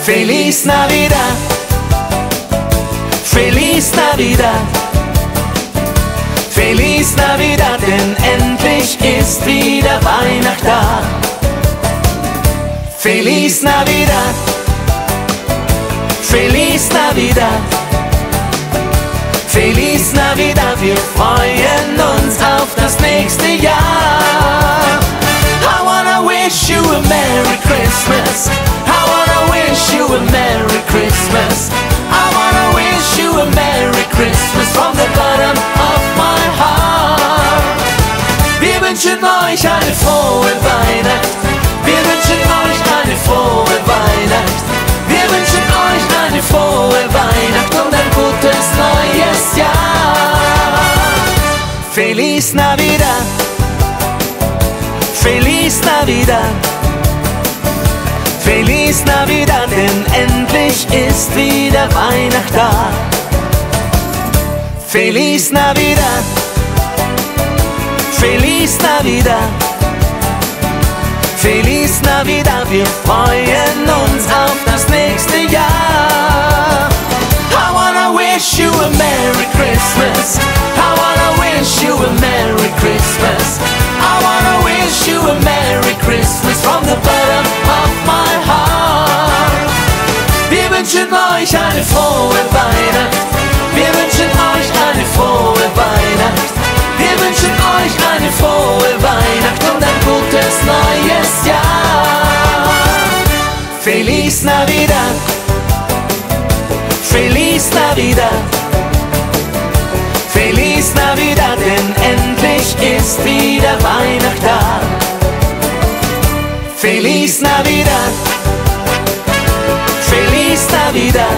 Feliz Navidad, Feliz Navidad, Feliz Navidad, denn endlich ist wieder Weihnacht da. Feliz Navidad, Feliz Navidad, Feliz Navidad, wir freuen uns auf das nächste Jahr. I wanna wish you a Merry Christmas. I wanna wish you a Merry Christmas. I wanna wish you a Merry Christmas from the bottom of my heart. Wir wünschen euch eine frohe Weihnacht. Wir wünschen euch eine frohe Weihnacht. Wir wünschen euch eine frohe Weihnacht und ein gutes neues Jahr. Feliz Navidad, Feliz Navidad, Feliz Navidad, denn endlich ist wieder Weihnacht da. Feliz Navidad, Feliz Navidad, Feliz Navidad, wir freuen uns auf das nächste Jahr. I wanna wish you a Merry Christmas. I wanna wish you a Merry Christmas. I wanna wish you a Merry Christmas from the bottom of my heart. Wir wünschen euch eine frohe Weihnacht. Wir wünschen euch eine frohe Weihnacht. Wir wünschen euch eine frohe Weihnacht und ein gutes neues Jahr. Feliz Navidad, Feliz Navidad, Feliz Navidad, denn endlich ist wieder Weihnacht da. Feliz Navidad, Feliz Navidad,